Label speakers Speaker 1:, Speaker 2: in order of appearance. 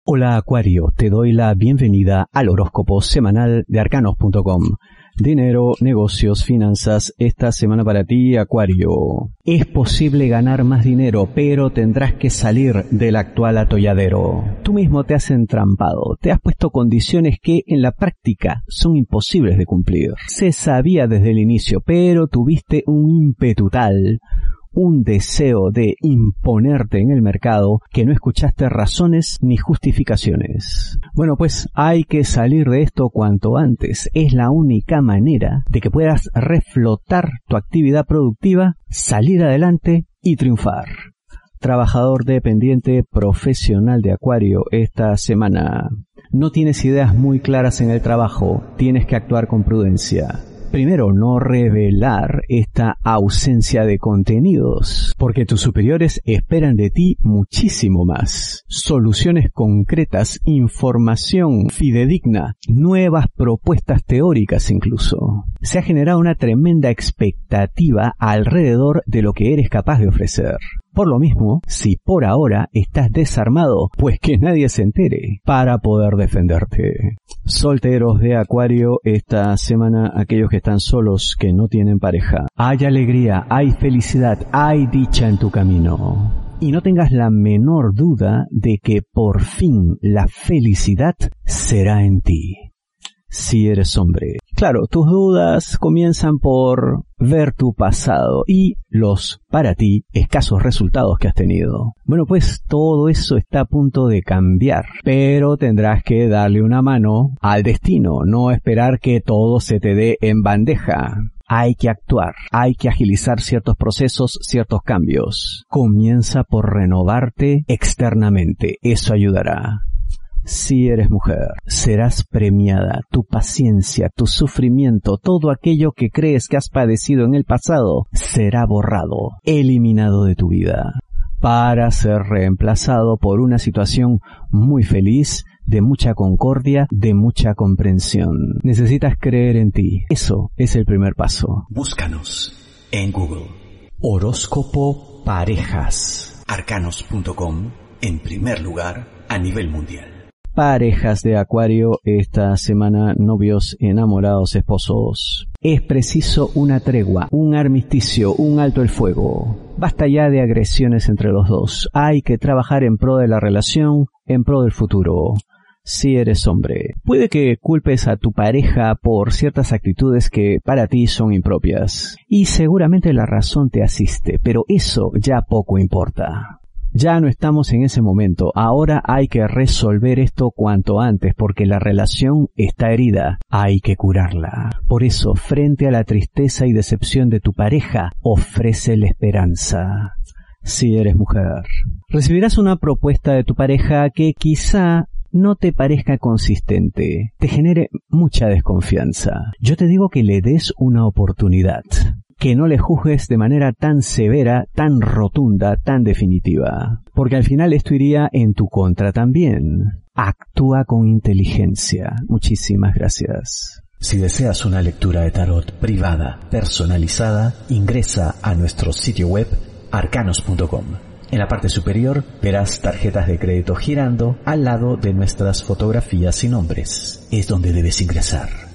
Speaker 1: Hola Acuario, te doy la bienvenida al horóscopo semanal de arcanos.com. Dinero, negocios, finanzas, esta semana para ti, Acuario. Es posible ganar más dinero, pero tendrás que salir del actual atolladero. Tú mismo te has entrampado, te has puesto condiciones que en la práctica son imposibles de cumplir. Se sabía desde el inicio, pero tuviste un ímpetu tal, un deseo de imponerte en el mercado que no escuchaste razones ni justificaciones. Bueno, pues hay que salir de esto cuanto antes. Es la única manera de que puedas reflotar tu actividad productiva, salir adelante y triunfar. Trabajador dependiente profesional de Acuario esta semana. No tienes ideas muy claras en el trabajo, tienes que actuar con prudencia. Primero, no revelar esta ausencia de contenidos, porque tus superiores esperan de ti muchísimo más. Soluciones concretas, información fidedigna, nuevas propuestas teóricas incluso. Se ha generado una tremenda expectativa alrededor de lo que eres capaz de ofrecer. Por lo mismo, si por ahora estás desarmado, pues que nadie se entere para poder defenderte. Solteros de Acuario, esta semana aquellos que están solos, que no tienen pareja. Hay alegría, hay felicidad, hay dicha en tu camino. Y no tengas la menor duda de que por fin la felicidad será en ti. Si eres hombre. Claro, tus dudas comienzan por ver tu pasado y los, para ti, escasos resultados que has tenido. Bueno, pues todo eso está a punto de cambiar, pero tendrás que darle una mano al destino, no esperar que todo se te dé en bandeja. Hay que actuar, hay que agilizar ciertos procesos, ciertos cambios. Comienza por renovarte externamente, eso ayudará. Si eres mujer, serás premiada. Tu paciencia, tu sufrimiento, todo aquello que crees que has padecido en el pasado, será borrado, eliminado de tu vida, para ser reemplazado por una situación muy feliz, de mucha concordia, de mucha comprensión. Necesitas creer en ti. Eso es el primer paso.
Speaker 2: Búscanos en Google.
Speaker 1: Horóscopo Parejas.
Speaker 2: Arcanos.com, en primer lugar a nivel mundial.
Speaker 1: Parejas de Acuario, esta semana novios, enamorados, esposos. Es preciso una tregua, un armisticio, un alto el fuego. Basta ya de agresiones entre los dos. Hay que trabajar en pro de la relación, en pro del futuro. Si eres hombre, puede que culpes a tu pareja por ciertas actitudes que para ti son impropias. Y seguramente la razón te asiste, pero eso ya poco importa. Ya no estamos en ese momento, ahora hay que resolver esto cuanto antes porque la relación está herida, hay que curarla. Por eso, frente a la tristeza y decepción de tu pareja, ofrécele esperanza. Si eres mujer, recibirás una propuesta de tu pareja que quizá no te parezca consistente, te genere mucha desconfianza. Yo te digo que le des una oportunidad. Que no le juzgues de manera tan severa, tan rotunda, tan definitiva. Porque al final esto iría en tu contra también. Actúa con inteligencia. Muchísimas gracias.
Speaker 2: Si deseas una lectura de tarot privada, personalizada, ingresa a nuestro sitio web arcanos.com. En la parte superior verás tarjetas de crédito girando al lado de nuestras fotografías y nombres. Es donde debes ingresar.